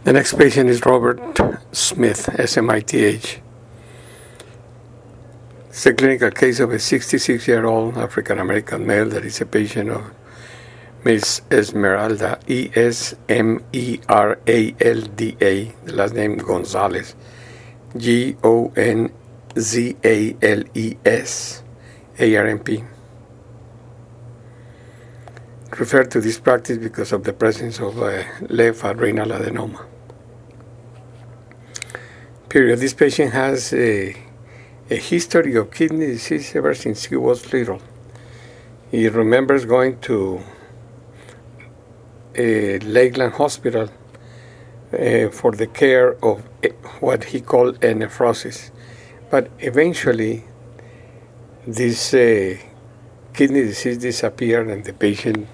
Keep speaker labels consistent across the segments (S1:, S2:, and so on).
S1: The next patient is Robert Smith, SMITH. It's a clinical case of a 66-year-old African-American male that is a patient of Miss Esmeralda, Esmeralda, the last name Gonzalez, Gonzales, ARMP. Referred to this practice because of the presence of left adrenal adenoma. Period. This patient has a history of kidney disease ever since he was little. He remembers going to Lakeland Hospital for the care of what he called a nephrosis. But eventually, this kidney disease disappeared and the patient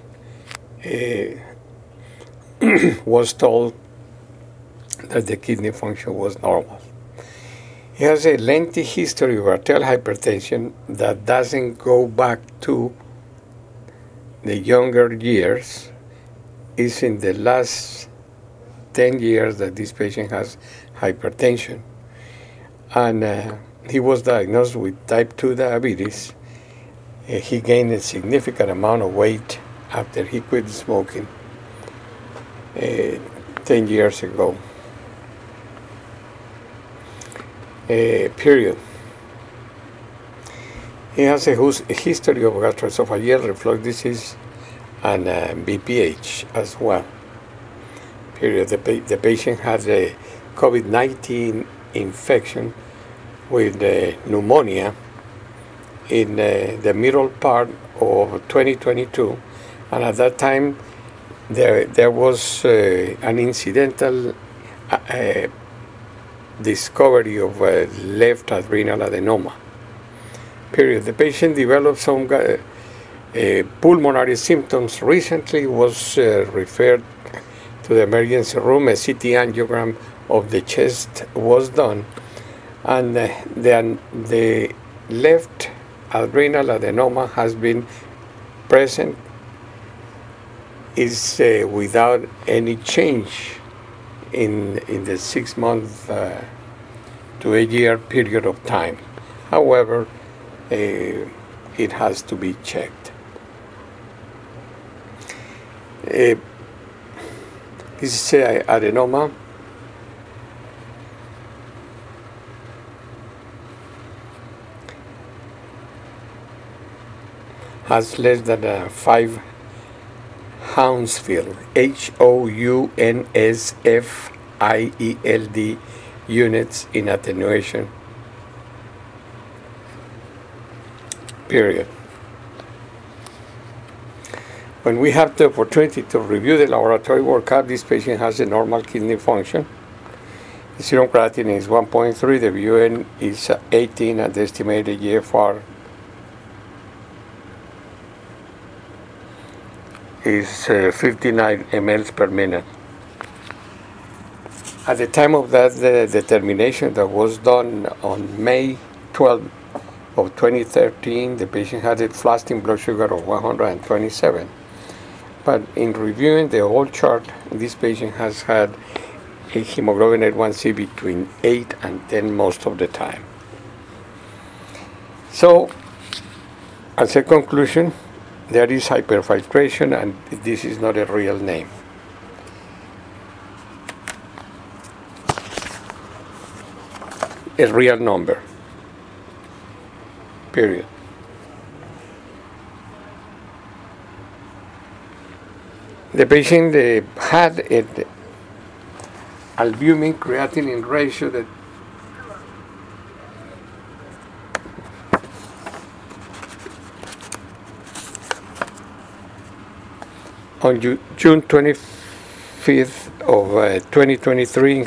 S1: was told that the kidney function was normal. He has a lengthy history of arterial hypertension that doesn't go back to the younger years. It's in the last 10 years that this patient has hypertension. And he was diagnosed with type 2 diabetes. He gained a significant amount of weight after he quit smoking 10 years ago. Period. He has a history of gastroesophageal reflux disease and BPH as well. Period. The patient has a COVID-19 infection with pneumonia in the middle part of 2022, and at that time there was an incidental discovery of left adrenal adenoma. Period. The patient developed some pulmonary symptoms. Recently was referred to the emergency room. A CT angiogram of the chest was done, and then the left adrenal adenoma has been present, is without any change in the 6 month to a year period of time. However, it has to be checked. This is adenoma. Has less than 5 Hounsfield, Hounsfield units in attenuation. Period. When we have the opportunity to review the laboratory workup, this patient has a normal kidney function. The serum creatinine is 1.3, the BUN is 18, and the estimated GFR is 59 mL per minute. At the time of that determination that was done on May 12 of 2013, the patient had a fasting blood sugar of 127. But in reviewing the whole chart, this patient has had a hemoglobin A1C between 8 and 10 most of the time. So, as a conclusion, there is hyperfiltration, and this is not a real name. A real number. Period. The patient had an albumin creatinine ratio that on June 25th of 2023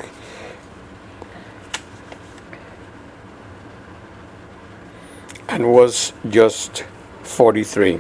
S1: and was just 43.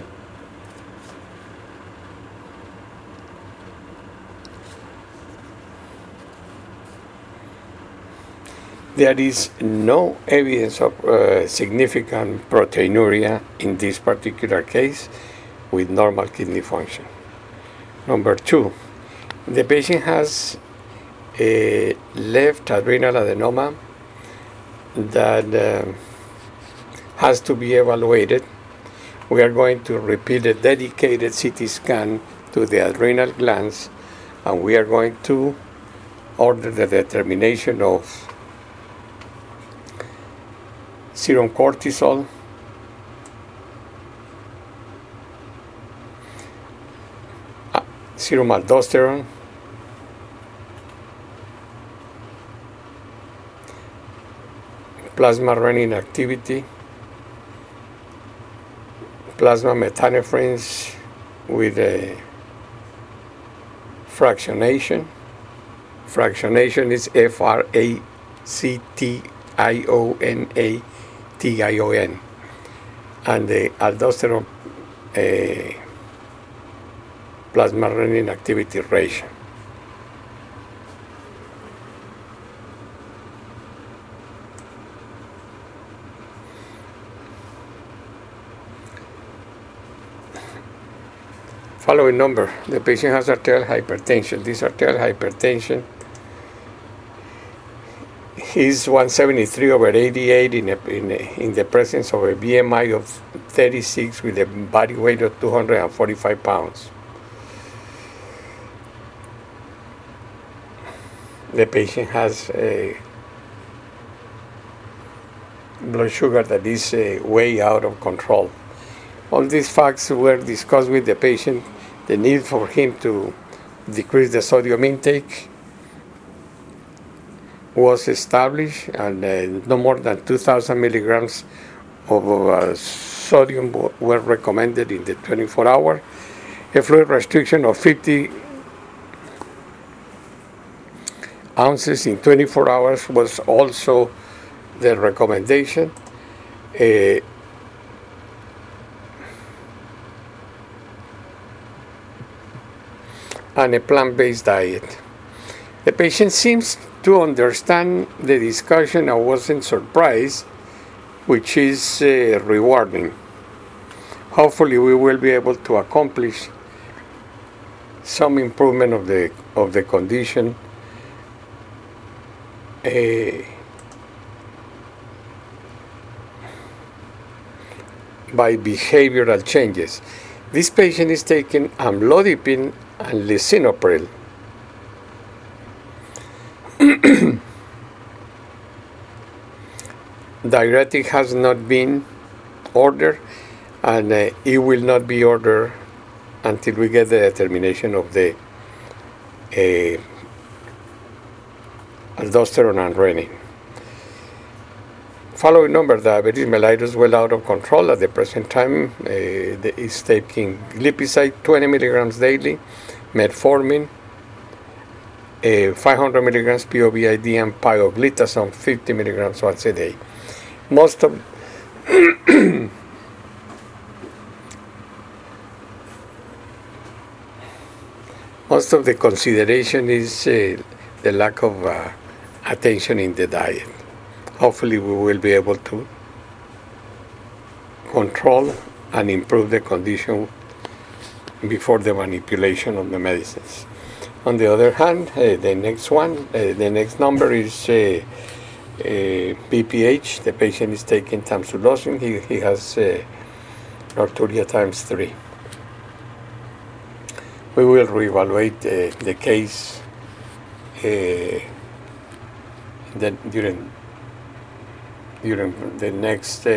S1: There is no evidence of significant proteinuria in this particular case with normal kidney function. Number two, the patient has a left adrenal adenoma that has to be evaluated. We are going to repeat a dedicated CT scan to the adrenal glands, and we are going to order the determination of serum cortisol, serum aldosterone, plasma renin activity, plasma metanephrines with a fractionation. Fractionation is fractionation, and the aldosterone plasma renin activity ratio. Following number, the patient has arterial hypertension. This arterial hypertension is 173/88 in the presence of a BMI of 36 with a body weight of 245 pounds. The patient has a blood sugar that is way out of control. All these facts were discussed with the patient. The need for him to decrease the sodium intake was established, and no more than 2,000 milligrams of sodium were recommended in the 24 hour. A fluid restriction of 50 ounces in 24 hours was also the recommendation. And a plant-based diet. The patient seems to understand the discussion. I wasn't surprised, which is rewarding. Hopefully we will be able to accomplish some improvement of the condition by behavioral changes. This patient is taking amlodipine and lisinopril. Diuretic has not been ordered, and it will not be ordered until we get the determination of the aldosterone and renin. Following number, diabetes mellitus well out of control at the present time. Is taking glipizide 20 milligrams daily, metformin, 500 milligrams POVID, and pioglitazone 50 milligrams once a day. Most of the consideration is the lack of attention in the diet. Hopefully we will be able to control and improve the condition before the manipulation of the medicines. On the other hand, the next number is BPH. The patient is taking tamsulosin. He has nocturia times 3. We will reevaluate the case during the next.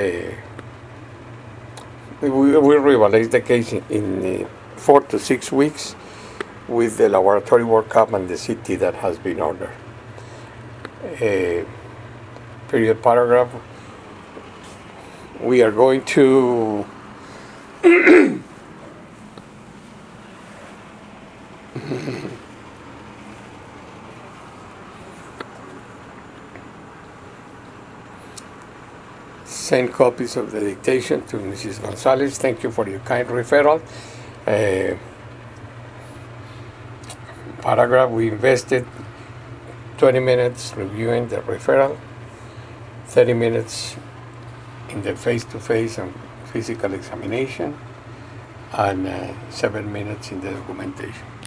S1: We will reevaluate the case in 4 to 6 weeks with the laboratory workup and the CT that has been ordered. Period paragraph. We are going to send copies of the dictation to Mrs. Gonzalez. Thank you for your kind referral. Paragraph, we invested 20 minutes reviewing the referral, 30 minutes in the face-to-face and physical examination, and 7 minutes in the documentation.